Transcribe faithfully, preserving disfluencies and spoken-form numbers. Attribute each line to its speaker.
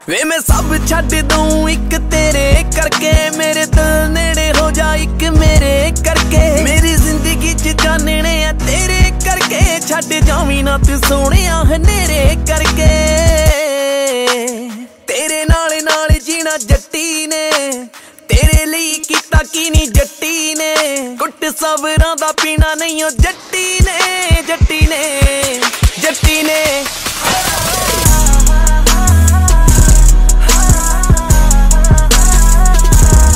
Speaker 1: वे मैं सब छड्ड दूं एक तेरे करके, मेरे दिल नेड़े हो जा एक मेरे करके, मेरी जिंदगी च जानने आ तेरे करके, छड्ड जावी ना तू सोहणिया हनेरे करके। तेरे नाल नाल जीना जट्टी ने, तेरे लिए कीता की नी जट्टी ने, कुट सबरां दा पीना नहीं ओ जट्टी